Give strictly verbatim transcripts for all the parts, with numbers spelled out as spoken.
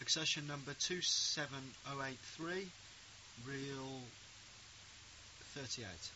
accession number two seven oh eight three, reel thirty-eight.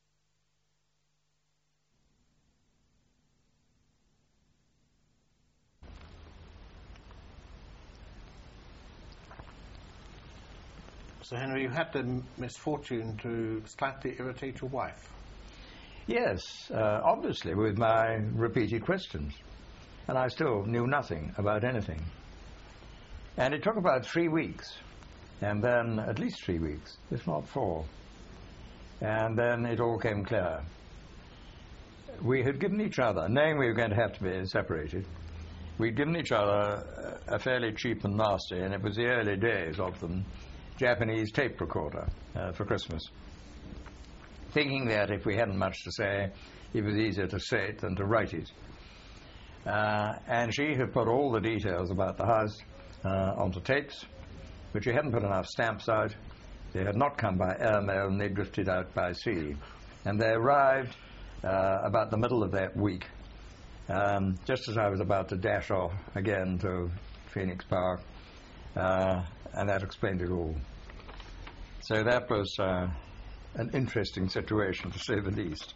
So, Henry, you had the misfortune to slightly irritate your wife. Yes, uh, obviously, with my repeated questions. And I still knew nothing about anything. And it took about three weeks, and then at least three weeks, if not four. And then it all came clear. We had given each other, knowing we were going to have to be separated, we'd given each other a fairly cheap and nasty, and it was the early days of them, Japanese tape recorder uh, for Christmas. Thinking that if we hadn't much to say, it was easier to say it than to write it. Uh, and she had put all the details about the house uh, onto tapes, but she hadn't put enough stamps out. They had not come by airmail, and they drifted out by sea. And they arrived uh, about the middle of that week, um, just as I was about to dash off again to Phoenix Park, uh, and that explained it all. So that was uh, an interesting situation, to say the least.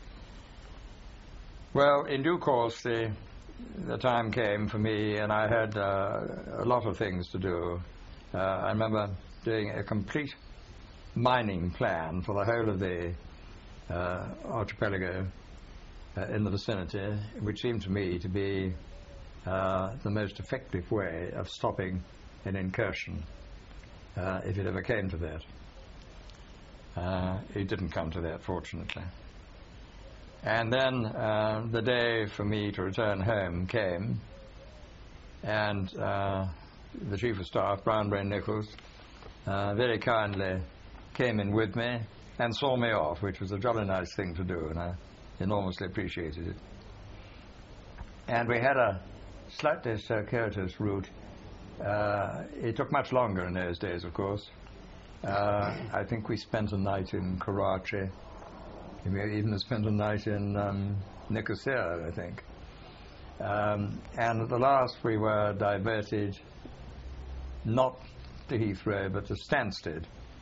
Well, in due course, the, the time came for me, and I had uh, a lot of things to do. Uh, I remember doing a complete mining plan for the whole of the uh, archipelago uh, in the vicinity, which seemed to me to be uh, the most effective way of stopping an incursion, uh, if it ever came to that. Uh, it didn't come to that, fortunately. And then uh, the day for me to return home came, and uh, the Chief of Staff, Brown Brain Nichols, uh, very kindly came in with me and saw me off, which was a jolly nice thing to do, and I enormously appreciated it. And we had a slightly circuitous route. Uh, it took much longer in those days, of course. Uh, I think we spent a night in Karachi. We may even have spent a night in um, Nicosia, I think. Um, and at the last we were diverted not to Heathrow but to Stansted,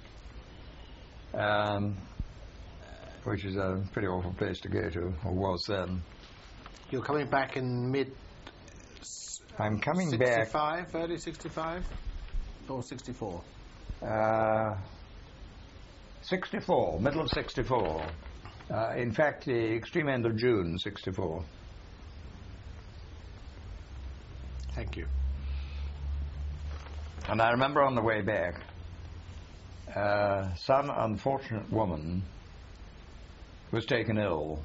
um, which is a pretty awful place to go to, or was then. You're coming back in mid I'm coming sixty-five, back early sixty-five or sixty-four? Uh, sixty-four, middle of sixty-four. Uh, in fact, the extreme end of June, sixty-four. Thank you. And I remember on the way back, uh, some unfortunate woman was taken ill.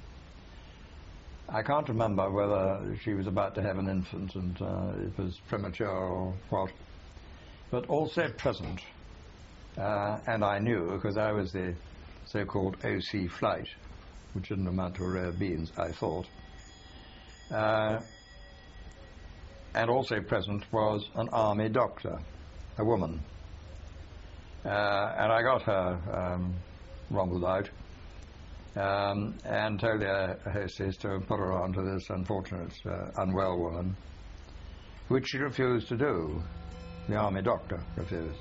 I can't remember whether she was about to have an infant and uh, it was premature or what, but also present, uh, and I knew because I was the so-called O C flight, which didn't amount to a row of beans, I thought. Uh, and also present was an army doctor, a woman. Uh, and I got her um, rumbled out um, and told the hostess to put her on to this unfortunate uh, unwell woman, which she refused to do. The army doctor refused.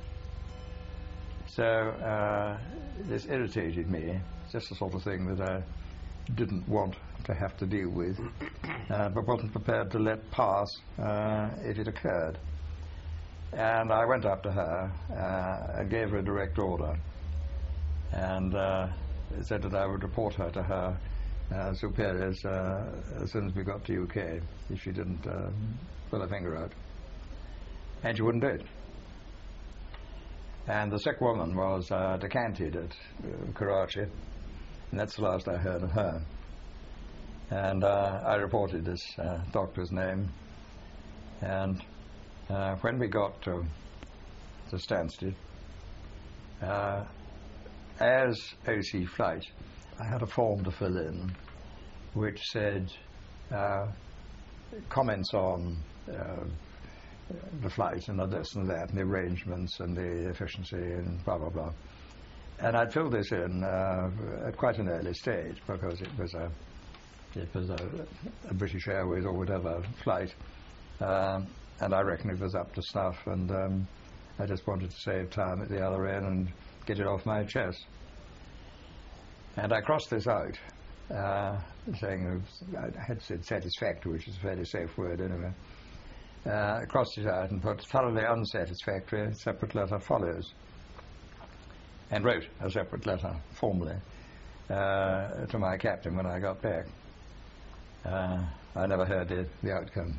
So uh, this irritated me. It's just the sort of thing that I didn't want to have to deal with, uh, but wasn't prepared to let pass uh, if it occurred. And I went up to her uh, and gave her a direct order, and uh, said that I would report her to her uh, superiors uh, as soon as we got to U K if she didn't uh, pull her finger out. And she wouldn't do it. And the sick woman was uh, decanted at uh, Karachi, and that's the last I heard of her. And uh, I reported this uh, doctor's name, and uh, when we got to, to Stansted, uh, as O C flight, I had a form to fill in which said uh, comments on uh, the flight and this and that and the arrangements and the efficiency and blah blah blah, and I'd filled this in uh, at quite an early stage because it was a it was a, a British Airways or whatever flight, um, and I reckon it was up to snuff, and um, I just wanted to save time at the other end and get it off my chest. And I crossed this out, uh, saying it was, I had said satisfactory, which is a fairly safe word anyway. Uh, I crossed it out and put thoroughly unsatisfactory, separate letter follows, and wrote a separate letter formally uh, to my captain when I got back. Uh, I never heard the, the outcome.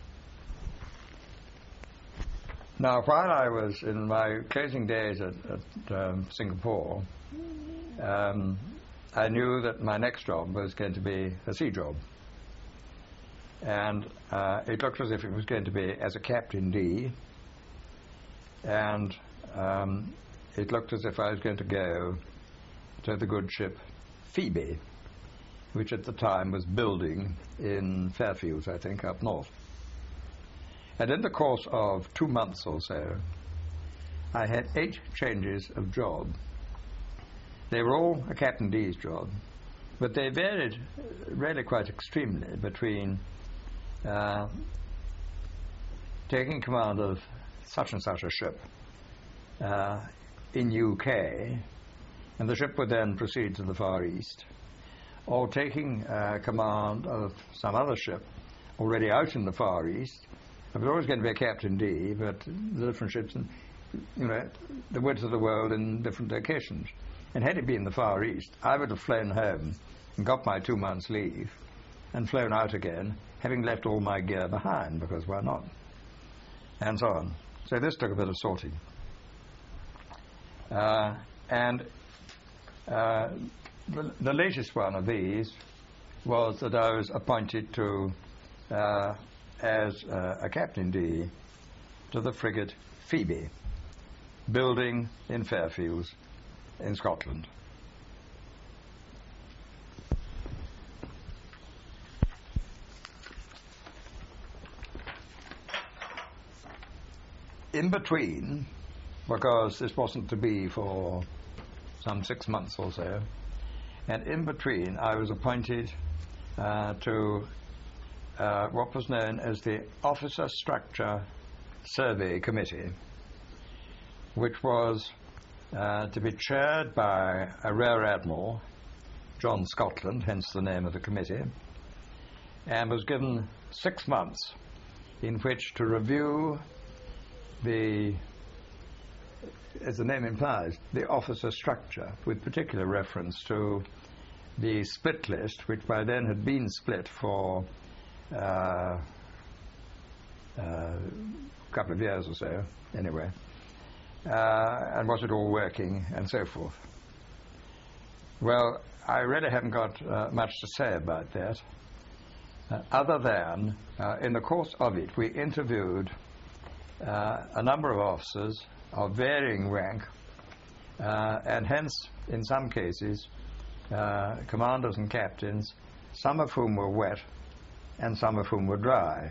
Now, while I was in my closing days at, at um, Singapore, um, I knew that my next job was going to be a sea job. And uh, it looked as if it was going to be as a Captain D, and um, it looked as if I was going to go to the good ship Phoebe, which at the time was building in Fairfields, I think, up north. And in the course of two months or so, I had eight changes of job. They were all a Captain D's job, but they varied uh, really quite extremely between uh, taking command of such and such a ship uh, in U K, and the ship would then proceed to the Far East, or taking uh, command of some other ship already out in the Far East. There was always going to be a Captain D, but the different ships, and, you know, the width of the world in different locations. And had it been the Far East, I would have flown home and got my two months' leave and flown out again, having left all my gear behind, because why not? And so on. So this took a bit of sorting. Uh, and uh, the, the latest one of these was that I was appointed to uh, as uh, a Captain D to the frigate Phoebe, building in Fairfields in Scotland. In between, because this wasn't to be for some six months or so, and in between I was appointed uh, to Uh, what was known as the Officer Structure Survey Committee, which was uh, to be chaired by a Rear Admiral, John Scotland, hence the name of the committee, and was given six months in which to review the, as the name implies, the officer structure, with particular reference to the split list, which by then had been split for Uh, uh, a couple of years or so, anyway, uh, and was it all working, and so forth. Well, I really haven't got uh, much to say about that, uh, other than, uh, in the course of it, we interviewed uh, a number of officers of varying rank, uh, and hence, in some cases, uh, commanders and captains, some of whom were wet, and some of whom were dry.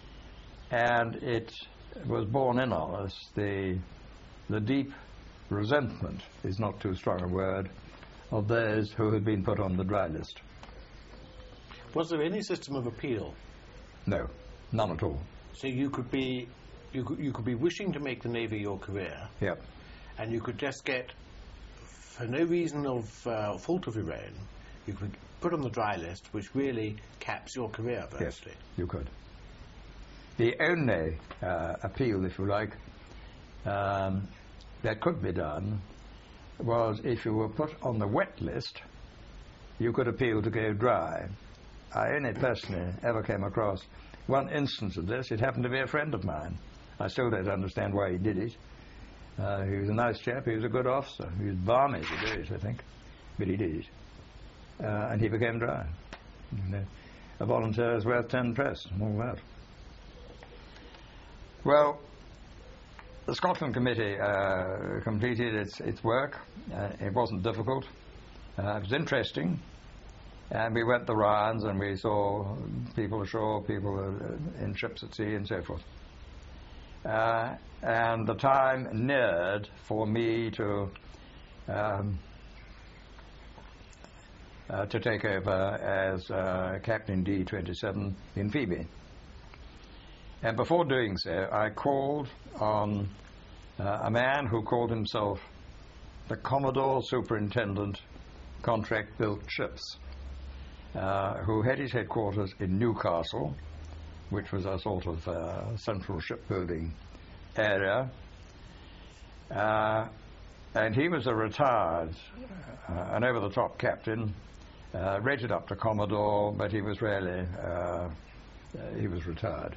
And it was borne in on us, the, the deep resentment is not too strong a word, of those who had been put on the dry list. Was there any system of appeal? No, none at all. So you could be, you could, you could be wishing to make the Navy your career, Yep. and you could just get, for no reason of uh, fault of your own, you could put on the dry list, which really caps your career, virtually. Yes, you could. The only uh, appeal, if you like, um, that could be done was if you were put on the wet list, you could appeal to go dry. I only personally ever came across one instance of this. It happened to be a friend of mine. I still don't understand why he did it. Uh, he was a nice chap. He was a good officer. He was balmy to do it, I think, but he did it. Uh, and he became dry. You know, a volunteer is worth ten press and all that. Well, the Scotland Committee uh, completed its, its work. Uh, it wasn't difficult. Uh, it was interesting. And we went the rounds and we saw people ashore, people uh, in ships at sea and so forth. Uh, and the time neared for me to um, uh, to take over as uh, Captain D twenty-seven in Phoebe. And before doing so, I called on uh, a man who called himself the Commodore Superintendent Contract Built Ships, uh, who had his headquarters in Newcastle, which was a sort of uh, central shipbuilding area. Uh, and he was a retired, uh, an over-the-top captain, uh, rated up to Commodore, but he was really, uh, uh, he was retired.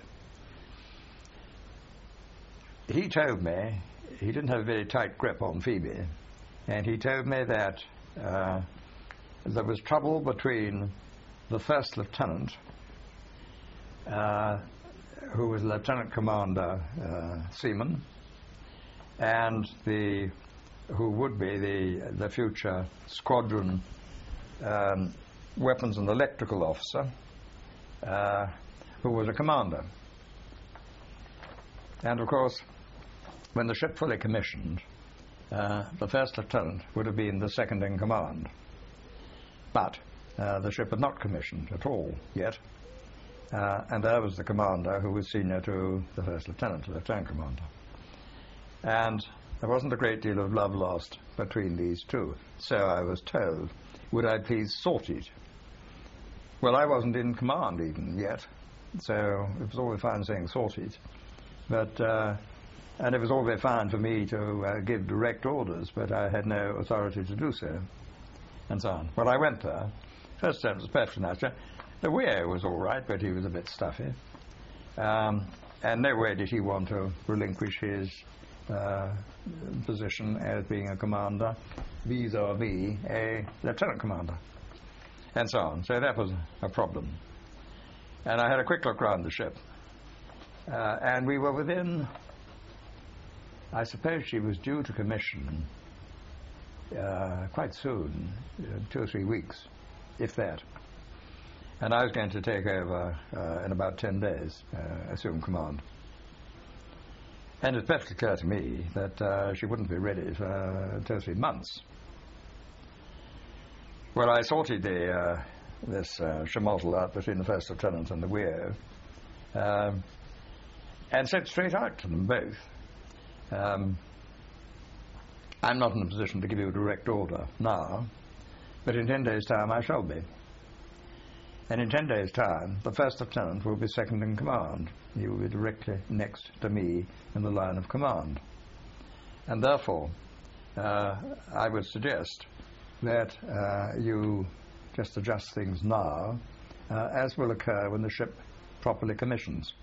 He told me, he didn't have a very tight grip on Phoebe, and he told me that uh, there was trouble between the first lieutenant, uh, who was Lieutenant Commander uh, Seaman, and the who would be the the future squadron um, weapons and electrical officer, uh, who was a commander. And of course, when the ship fully commissioned, uh, the first lieutenant would have been the second in command. But uh, the ship had not commissioned at all yet, uh, and there was the commander who was senior to the first lieutenant, the lieutenant commander. And there wasn't a great deal of love lost between these two. So I was told, would I please sort it? Well, I wasn't in command even yet, so it was all very fine saying sort it. But, uh, and it was all very fine for me to uh, give direct orders, but I had no authority to do so, and so on. Well, I went there. First step was perfectly nice. The Weir was all right, but he was a bit stuffy. Um, and no way did he want to relinquish his uh, position as being a commander vis-a-vis a lieutenant commander, and so on. So that was a problem. And I had a quick look around the ship, uh, and we were within, I suppose she was due to commission uh, quite soon, uh, two or three weeks, if that. And I was going to take over uh, in about ten days, uh, assume command. And it's perfectly clear to me that uh, she wouldn't be ready for uh, two or three months. Well, I sorted the, uh, this uh, schmozzle out between the first lieutenant and the Weir, um, and said straight out to them both, um, I'm not in a position to give you a direct order now, but in ten days' time I shall be. And in ten days' time, the first lieutenant will be second in command. He will be directly next to me in the line of command. And therefore, uh, I would suggest that uh, you just adjust things now, uh, as will occur when the ship properly commissions.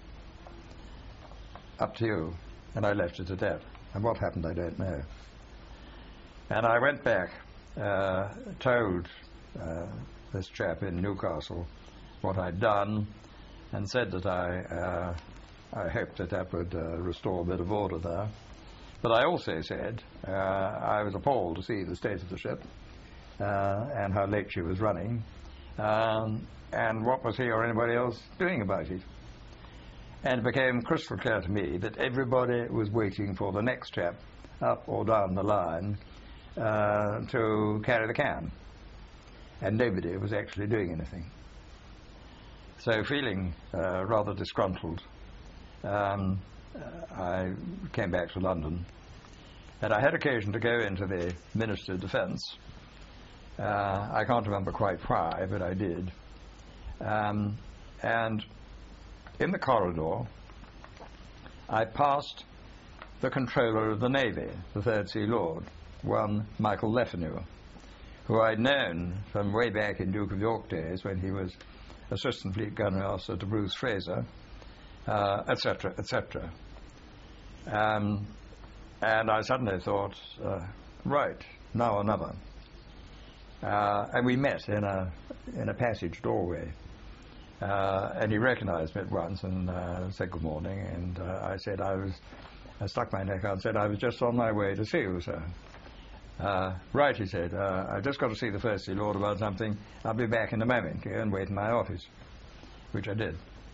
Up to you. And I left it at that. And what happened, I don't know. And I went back, uh, told uh, this chap in Newcastle what I'd done, and said that I uh, I hoped that that would uh, restore a bit of order there. But I also said uh, I was appalled to see the state of the ship uh, and how late she was running, um, and what was he or anybody else doing about it. And it became crystal clear to me that everybody was waiting for the next chap up or down the line uh, to carry the can, and nobody was actually doing anything. So feeling uh, rather disgruntled, um, uh, I came back to London, and I had occasion to go into the Ministry of Defence. Uh, I can't remember quite why, but I did. Um, and in the corridor, I passed the Controller of the Navy, the Third Sea Lord, one Michael Lefanu, who I'd known from way back in Duke of York days when he was Assistant Fleet Gunnery Officer to Bruce Fraser, uh, et cetera, et cetera. Um, and I suddenly thought, uh, right, now or never. Uh, and we met in a in a passage doorway, uh, and he recognized me at once and uh, said good morning. And uh, I said I was, I stuck my neck out and said I was just on my way to see you, sir. Uh, right, he said, uh, I've just got to see the First Sea Lord about something. I'll be back in a moment. Go and wait in my office, which I did.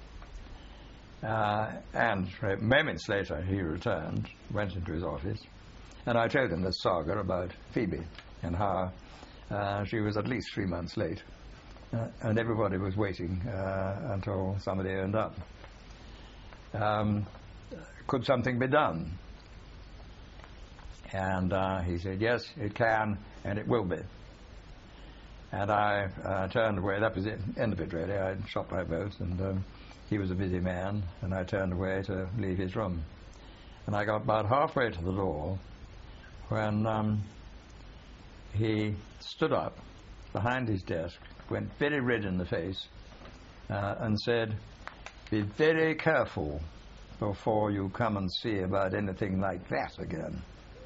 Uh, and uh, moments later he returned, went into his office, and I told him this saga about Phoebe and how uh, she was at least three months late, uh, and everybody was waiting uh, until somebody owned up. um, could something be done? And uh, he said, yes, it can, and it will be. And I uh, turned away. That was the end of it, really. I shot my boat, and um, he was a busy man, and I turned away to leave his room. And I got about halfway to the door when um, he stood up behind his desk, went very red in the face, uh, and said, "Be very careful before you come and see about anything like that again."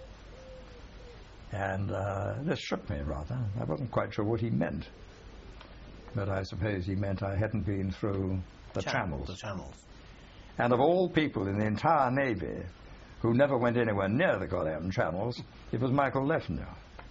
And uh, this shook me rather. I wasn't quite sure what he meant, but I suppose he meant I hadn't been through the Channel, channels. The channels. And of all people in the entire Navy who never went anywhere near the goddamn channels, it was Michael Lefnu.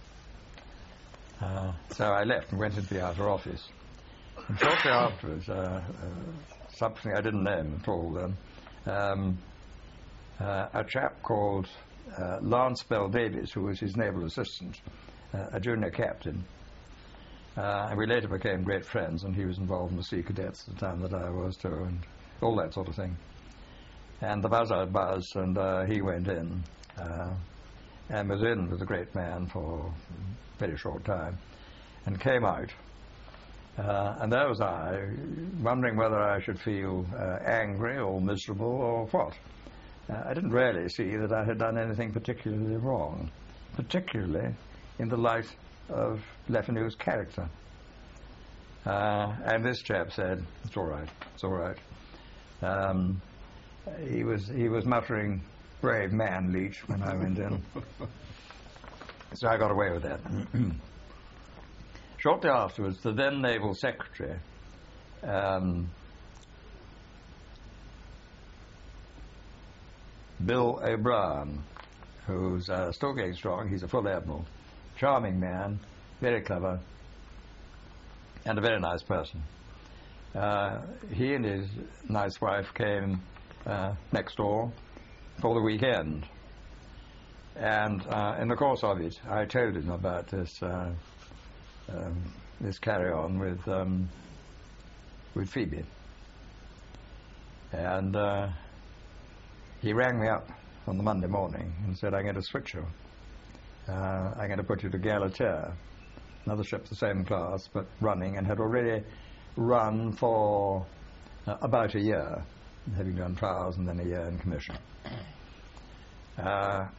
Uh, so I left and went into the outer office. And shortly afterwards, uh, uh, something I didn't know him at all then, um, uh, a chap called uh, Lance Bell Davis, who was his naval assistant, uh, a junior captain, uh, and we later became great friends, and he was involved in the Sea Cadets at the time that I was too, and all that sort of thing. And the buzzard buzzed, and uh, he went in, uh, and was in with a great man for a very short time, and came out. Uh, and there was I, wondering whether I should feel uh, angry or miserable or what. Uh, I didn't really see that I had done anything particularly wrong, particularly in the light of Lefnu's character. Uh, and this chap said, "It's all right, it's all right." Um, he was he was muttering, "Brave man, Leach," when I went in. So I got away with that. Shortly afterwards, the then Naval Secretary, um, Bill O'Brien, who's uh, still getting strong, he's a full admiral, charming man, very clever, and a very nice person. Uh, he and his nice wife came uh, next door for the weekend. And uh, in the course of it, I told him about this uh, um, this carry-on with um, with Phoebe. And uh, he rang me up on the Monday morning and said, "I'm going to switch you. Uh, I'm going to put you to Galatea," another ship the same class, but running, and had already run for uh, about a year, having done trials and then a year in commission. Uh,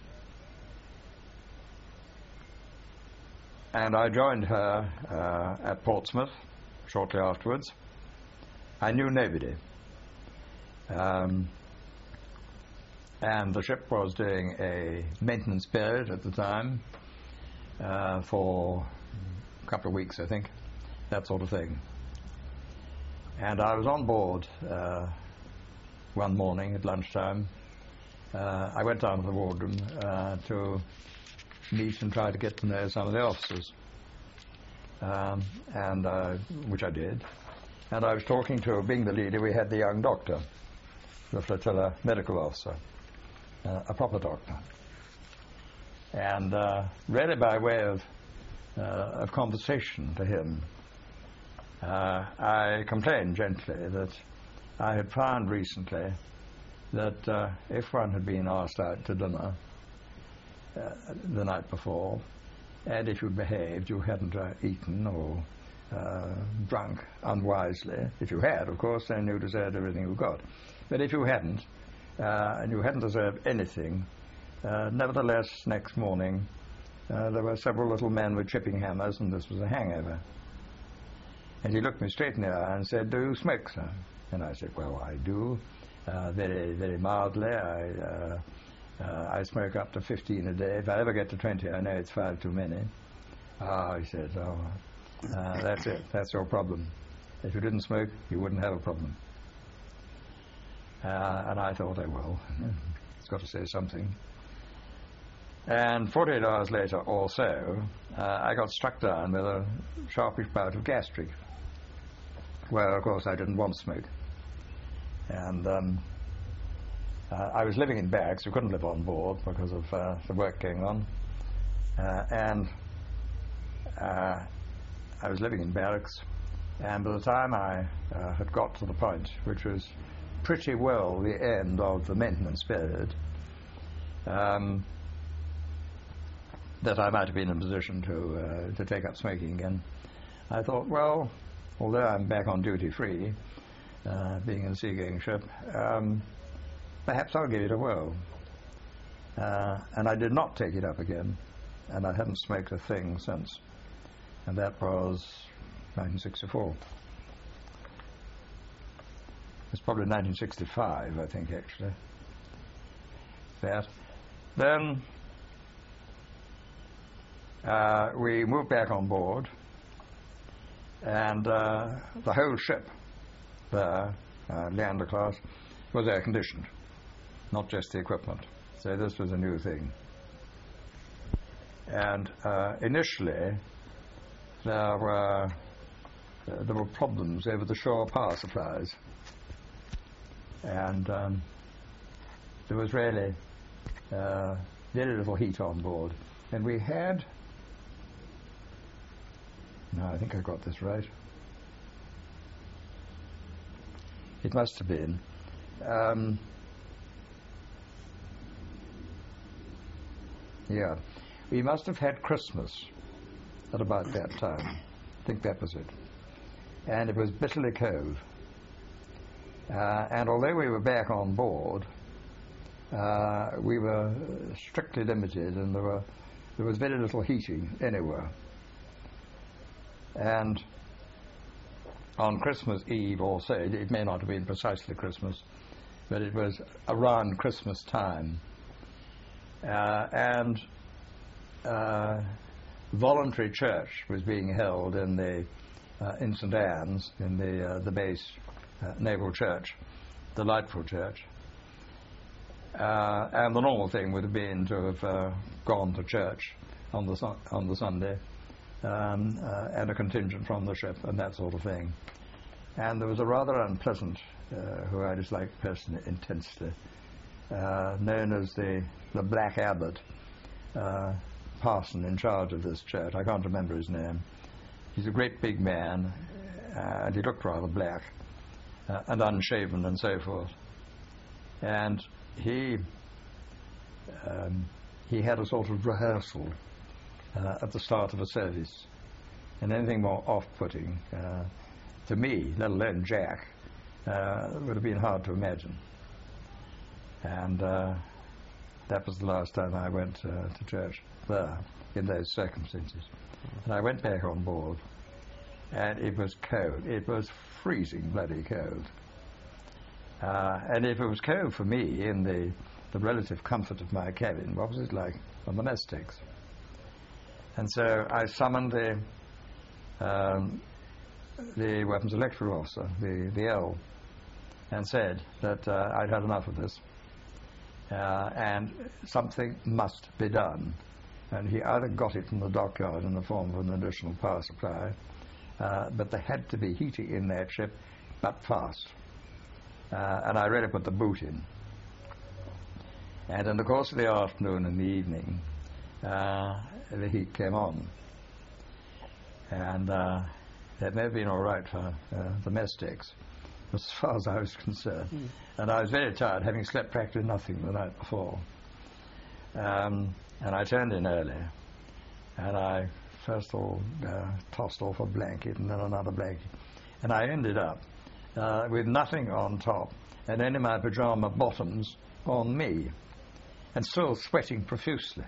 And I joined her uh, at Portsmouth shortly afterwards. I knew nobody. Um, and the ship was doing a maintenance period at the time uh, for a couple of weeks, I think, that sort of thing. And I was on board uh, one morning at lunchtime. Uh, I went down to the wardroom uh, to meet and try to get to know some of the officers, um, and uh, which I did. And I was talking to, being the leader, we had the young doctor, the flotilla medical officer, uh, a proper doctor. And uh, really by way of, uh, of conversation to him, uh, I complained gently that I had found recently that uh, if one had been asked out to dinner Uh, the night before, and if you behaved, you hadn't uh, eaten or uh, drunk unwisely. If you had, of course, then you deserved everything you got. But if you hadn't, uh, and you hadn't deserved anything, uh, nevertheless, next morning, uh, there were several little men with chipping hammers, and this was a hangover. And he looked me straight in the eye and said, "Do you smoke, sir?" And I said, "Well, I do, uh, very, very mildly. I... Uh, Uh, I smoke up to fifteen a day. If I ever get to twenty, I know it's five too many." Ah, he said, "Oh, uh, that's it. That's your problem. If you didn't smoke, you wouldn't have a problem." Uh, and I thought, "Oh, well, it's got to say something." And forty-eight hours later or so, uh, I got struck down with a sharpish bout of gastric, where, of course, I didn't want to smoke. And um, Uh, I was living in barracks. We couldn't live on board because of uh, the work going on. Uh, and uh, I was living in barracks, and by the time I uh, had got to the point, which was pretty well the end of the maintenance period, um, that I might have been in a position to uh, to take up smoking again. I thought, well, although I'm back on duty free, uh, being in a seagoing ship, um, perhaps I'll give it a whirl. Uh, and I did not take it up again, and I haven't smoked a thing since. And that was nineteen sixty-four. It's probably nineteen sixty-five, I think, actually. That. Then uh, we moved back on board, and uh, the whole ship there, uh, Leander class, was air conditioned, not just the equipment. So this was a new thing. And uh, initially, there were uh, there were problems over the shore power supplies, and um, there was really uh, very little heat on board. And we had, no, I think I got this right. It must have been. Um, yeah, we must have had Christmas at about that time. I think that was it. And it was bitterly cold. Uh, and although we were back on board, uh, we were strictly limited, and there were there was very little heating anywhere. And on Christmas Eve also, it, it may not have been precisely Christmas, but it was around Christmas time. Uh, and uh, voluntary church was being held in the uh, in Saint Anne's, in the uh, the base uh, naval church, delightful church. Uh, and the normal thing would have been to have uh, gone to church on the su- on the Sunday, um, uh, and a contingent from the ship and that sort of thing. And there was a rather unpleasant, uh, who I disliked personally intensely, uh, known as the the Black Abbot, uh, parson in charge of this church. I can't remember his name. He's a great big man, uh, and he looked rather black uh, and unshaven and so forth. And he um, he had a sort of rehearsal uh, at the start of a service, and anything more off-putting uh, to me, let alone Jack, uh, would have been hard to imagine. And uh, that was the last time I went uh, to church there in those circumstances. And I went back on board, and it was cold. It was freezing bloody cold. Uh, and if it was cold for me in the, the relative comfort of my cabin, what was it like on the mess decks? And so I summoned the um, the weapons electrical officer, the, the L, and said that uh, I'd had enough of this, uh, and something must be done. And he either got it from the dockyard in the form of an additional power supply, uh, but there had to be heating in that ship, but fast. Uh, and I really put the boot in. And in the course of the afternoon and the evening, uh, the heat came on. And uh, that may have been all right for uh, the mess decks, as far as I was concerned. Mm. And I was very tired, having slept practically nothing the night before. Um, and I turned in early, and I first of all uh, tossed off a blanket and then another blanket. And I ended up Uh, with nothing on top, and only my pyjama bottoms on me, and still sweating profusely.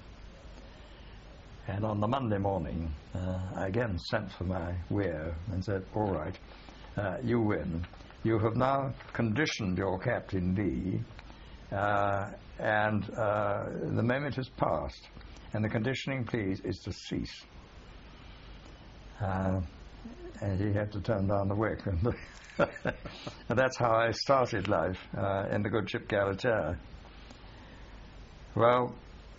And on the Monday morning, uh, I again sent for my weir and said, all right, uh, you win. You have now conditioned your Captain Lee, uh, and uh, the moment has passed, and the conditioning, please, is to cease. Uh, and he had to turn down the wick. And and that's how I started life uh, in the good ship Galatea. Well,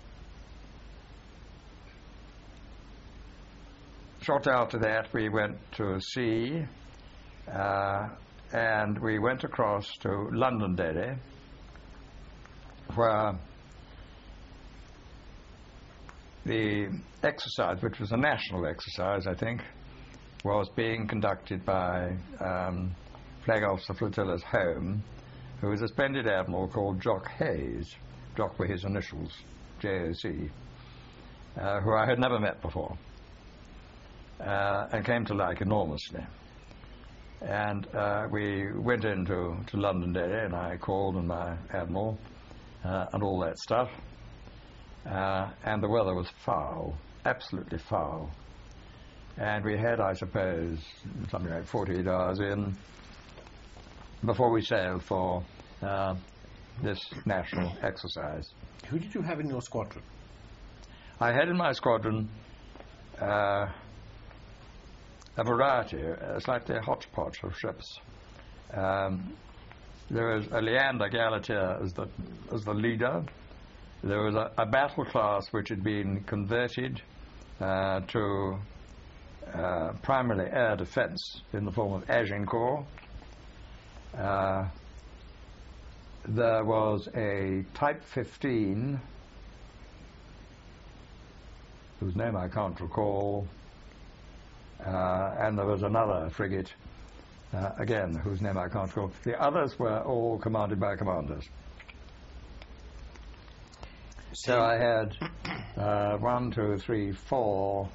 shortly after that we went to sea, uh, and we went across to Londonderry, where the exercise, which was a national exercise, I think, was being conducted by um, Flag Officer Flotilla's Home who was a splendid admiral called Jock Hayes. Jock were his initials, J O C, uh, who I had never met before, uh, and came to like enormously. And uh, we went into to Londonderry, and I called on my admiral uh, and all that stuff. Uh, and the weather was foul, absolutely foul. And we had, I suppose, something like forty-eight hours in before we sailed for uh, this national exercise. Who did you have in your squadron? I had in my squadron uh, a variety, a slightly hodgepodge of ships. Um, there was a Leander Galatea as the, as the leader. There was a, a battle class which had been converted uh, to uh, primarily air defense in the form of Agincourt. Uh, there was a Type fifteen, whose name I can't recall, uh, and there was another frigate, uh, again, whose name I can't recall. The others were all commanded by commanders. So I had uh, one, two, three, four,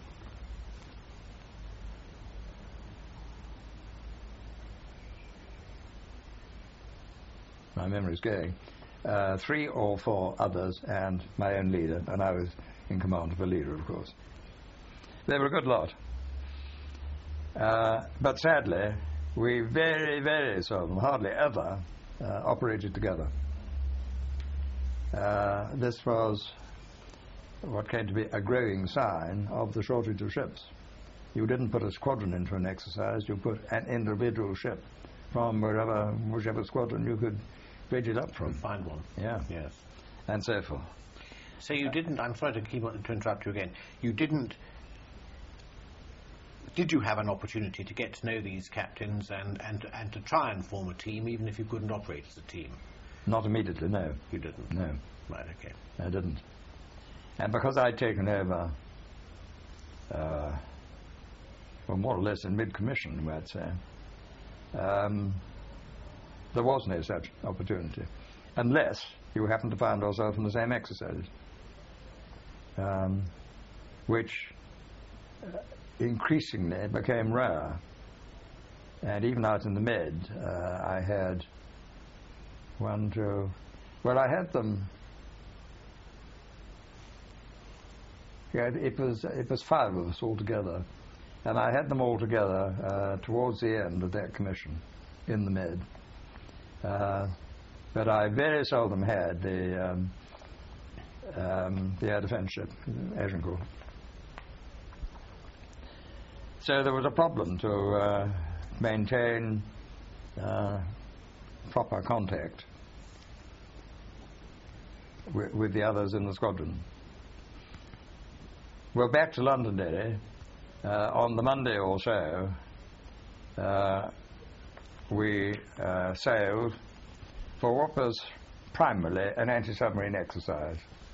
my memory's going, uh, three or four others and my own leader, and I was in command of a leader, of course. They were a good lot. Uh, but sadly, we very, very seldom, hardly ever, uh, operated together. Uh, this was what came to be a growing sign of the shortage of ships. You didn't put a squadron into an exercise, you put an individual ship from wherever, whichever squadron you could bridge it up from. Find one. Yeah. Yes. And so forth. So you didn't, I'm sorry to keep on, to interrupt you again, you didn't, did you have an opportunity to get to know these captains and, and, and to try and form a team, even if you couldn't operate as a team? Not immediately, no. You didn't? No. Right, okay. I didn't. And because I'd taken over, uh, well, more or less in mid-commission, we might say, um, there was no such opportunity, unless you happened to find yourself in the same exercises, um, which uh, increasingly became rare. And even out in the Med, uh, I had one, two, well, I had them, yeah, it was, it was five of us altogether, and I had them all together uh, towards the end of that commission in the Med. Uh, but I very seldom had the um, um, the air defense ship, Agincourt. So there was a problem to uh, maintain uh, proper contact with, with the others in the squadron. Well, back to Londonderry, uh, on the Monday or so, uh, we uh, sailed for what was primarily an anti-submarine exercise.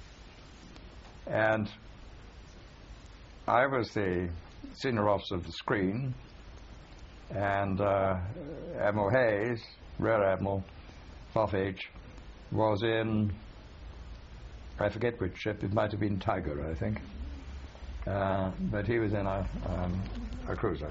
And I was the senior officer of the screen, and uh, Admiral Hayes, Rear Admiral Fothage, was in, I forget which ship, it might have been Tiger, I think, uh, but he was in a, um, a cruiser.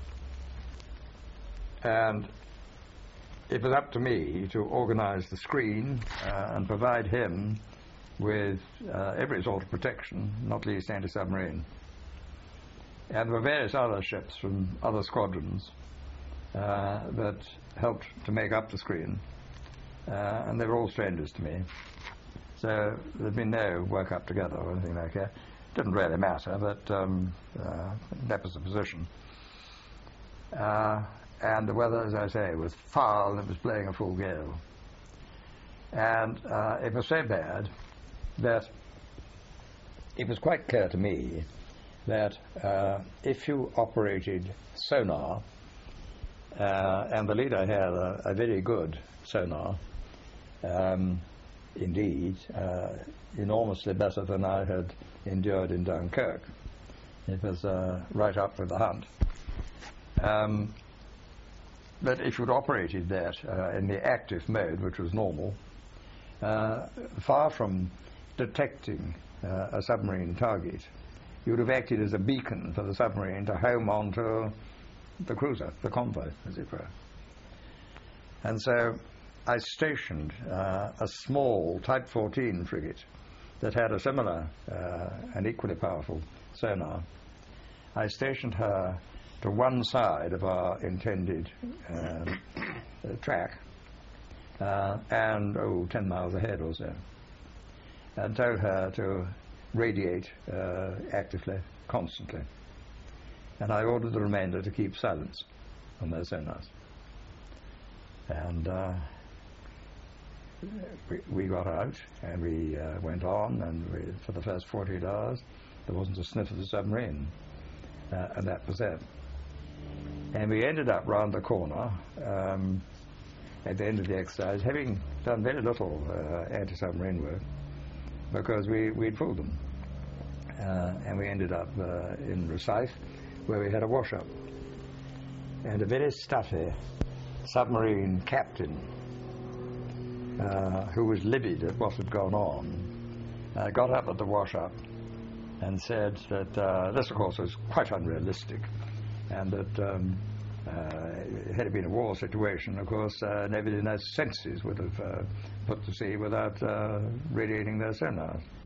And it was up to me to organize the screen uh, and provide him with uh, every sort of protection, not least anti-submarine. And there were various other ships from other squadrons uh, that helped to make up the screen, uh, and they were all strangers to me. So there'd been no work up together or anything like that. Didn't really matter, but um, uh, that was the position. Uh, and the weather, as I say, was foul and it was blowing a full gale. And uh, it was so bad that it was quite clear to me that uh, if you operated sonar, uh, and the leader had a, a very good sonar, um, indeed, uh, enormously better than I had endured in Dunkirk. It was uh, right up with the hunt. Um, that if you'd operated that uh, in the active mode, which was normal, uh, far from detecting uh, a submarine target, you would have acted as a beacon for the submarine to home onto the cruiser, the convoy, as it were. And so I stationed uh, a small Type fourteen frigate that had a similar uh, and equally powerful sonar. I stationed her to one side of our intended uh, uh, track uh, and, oh, ten miles ahead or so, and told her to radiate uh, actively, constantly. And I ordered the remainder to keep silence on their sonars. And uh, we, we got out, and we uh, went on, and we, for the first forty-eight hours, there wasn't a sniff of the submarine, uh, and that was it. And we ended up round the corner um, at the end of the exercise, having done very little uh, anti-submarine work, because we, we'd fooled them. Uh, and we ended up uh, in Rosyth, where we had a wash-up. And a very stuffy submarine captain, uh, who was livid at what had gone on, uh, got up at the wash-up and said that uh, this, of course, was quite unrealistic, and that um, uh, had it been a war situation, of course, uh, nobody in their senses would have uh, put to sea without uh, radiating their sonars.